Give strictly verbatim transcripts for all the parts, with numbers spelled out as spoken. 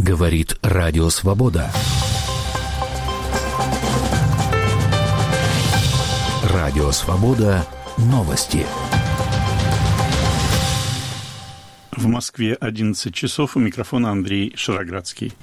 Говорит Радио Свобода. Радио Свобода. Новости. В Москве одиннадцать часов. У микрофона Андрей Шароградский.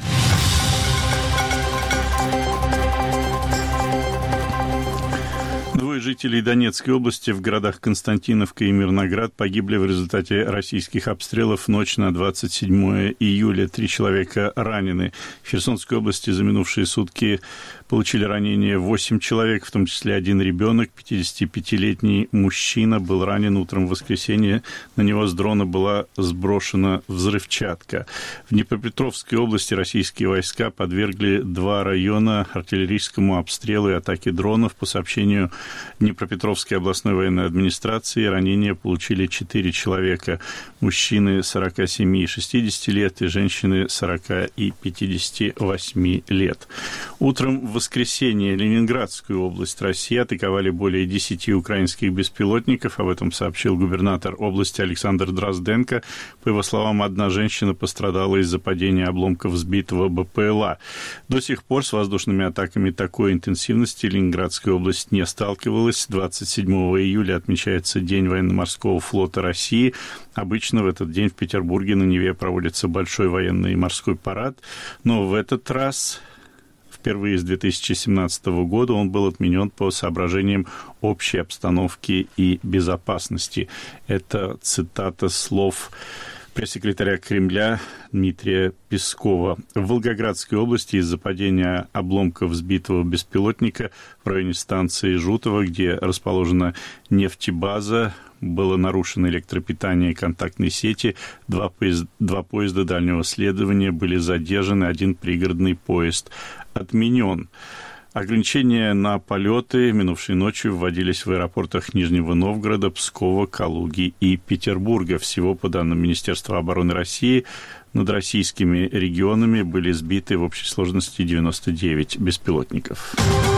Двое жителей Донецкой области в городах Константиновка и Мирноград погибли в результате российских обстрелов в ночь на двадцать седьмое июля. Три человека ранены. В Херсонской области за минувшие сутки получили ранения восемь человек, в том числе один ребенок. пятидесятипятилетний мужчина был ранен утром в воскресенье. На него с дрона была сброшена взрывчатка. В Днепропетровской области российские войска подвергли два района артиллерийскому обстрелу и атаке дронов. По сообщению Днепропетровской областной военной администрации, ранения получили четыре человека. Мужчины сорока семи и шестидесяти лет и женщины сорока и пятидесяти восьми лет. Утром в воскресенье Ленинградскую область России атаковали более десяти украинских беспилотников. Об этом сообщил губернатор области Александр Дрозденко. По его словам, одна женщина пострадала из-за падения обломков сбитого БПЛА. До сих пор с воздушными атаками такой интенсивности Ленинградская область не сталкивалась. двадцать седьмого июля отмечается День военно-морского флота России. Обычно в этот день в Петербурге на Неве проводится большой военный морской парад. Но в этот раз... Впервые с две тысячи семнадцатого года он был отменен по соображениям общей обстановки и безопасности. Это цитата слов пресс-секретаря Кремля Дмитрия Пескова. В Волгоградской области из-за падения обломков сбитого беспилотника в районе станции Жутово, где расположена нефтебаза, было нарушено электропитание и контактные сети. Два поезда, два поезда дальнего следования были задержаны, один пригородный поезд отменен. Ограничения на полеты минувшей ночью вводились в аэропортах Нижнего Новгорода, Пскова, Калуги и Петербурга. Всего, по данным Министерства обороны России, над российскими регионами были сбиты в общей сложности девяносто девять беспилотников.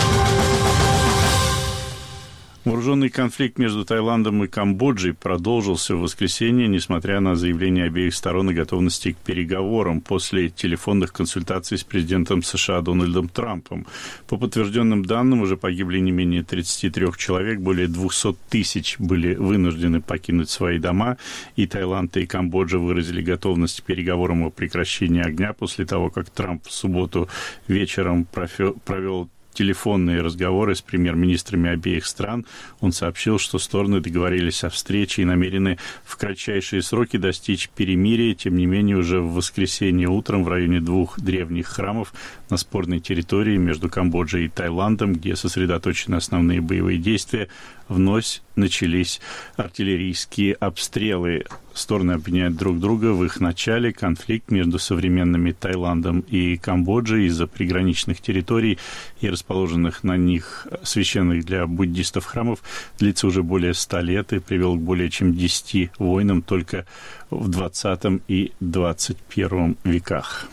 Вооруженный конфликт между Таиландом и Камбоджей продолжился в воскресенье, несмотря на заявления обеих сторон о готовности к переговорам после телефонных консультаций с президентом США Дональдом Трампом. По подтвержденным данным, уже погибли не менее тридцати трёх человек, более двухсот тысяч были вынуждены покинуть свои дома, и Таиланд и Камбоджа выразили готовность к переговорам о прекращении огня после того, как Трамп в субботу вечером провел телефонные разговоры с премьер-министрами обеих стран. Он сообщил, что стороны договорились о встрече и намерены в кратчайшие сроки достичь перемирия. Тем не менее, уже в воскресенье утром в районе двух древних храмов на спорной территории между Камбоджей и Таиландом, где сосредоточены основные боевые действия, вновь начались артиллерийские обстрелы. Стороны обвиняют друг друга в их начале. Конфликт между современными Таиландом и Камбоджей из-за приграничных территорий и расположенных на них священных для буддистов храмов длится уже более ста лет и привел к более чем десяти войнам только в двадцатом и двадцать первом веках.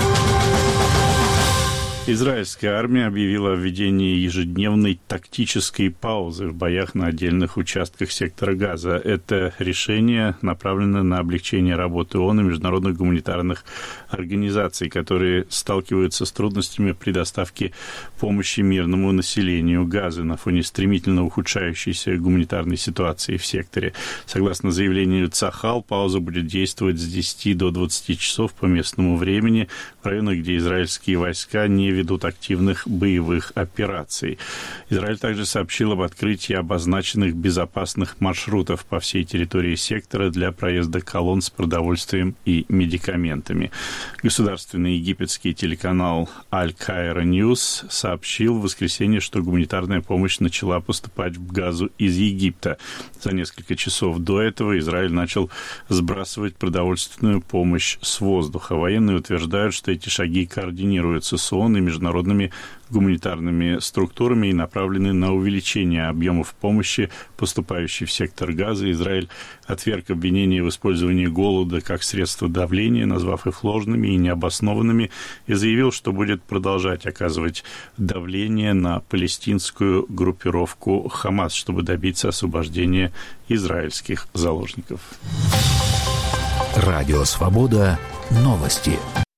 Израильская армия объявила о введении ежедневной тактической паузы в боях на отдельных участках сектора Газа. Это решение направлено на облегчение работы ООН и международных гуманитарных организаций, которые сталкиваются с трудностями при доставке помощи мирному населению Газы на фоне стремительно ухудшающейся гуманитарной ситуации в секторе. Согласно заявлению Цахал, пауза будет действовать с десяти до двадцати часов по местному времени в районах, где израильские войска не ведут активных боевых операций. Израиль также сообщил об открытии обозначенных безопасных маршрутов по всей территории сектора для проезда колонн с продовольствием и медикаментами. Государственный египетский телеканал Аль-Каира Ньюс сообщил в воскресенье, что гуманитарная помощь начала поступать в Газу из Египта. За несколько часов до этого Израиль начал сбрасывать продовольственную помощь с воздуха. Военные утверждают, что эти шаги координируются с ООН и международными гуманитарными структурами и направлены на увеличение объемов помощи, поступающей в сектор Газа. Израиль отверг обвинения в использовании голода как средство давления, назвав их ложными и необоснованными, и заявил, что будет продолжать оказывать давление на палестинскую группировку Хамас, чтобы добиться освобождения израильских заложников. Радио Свобода. Новости.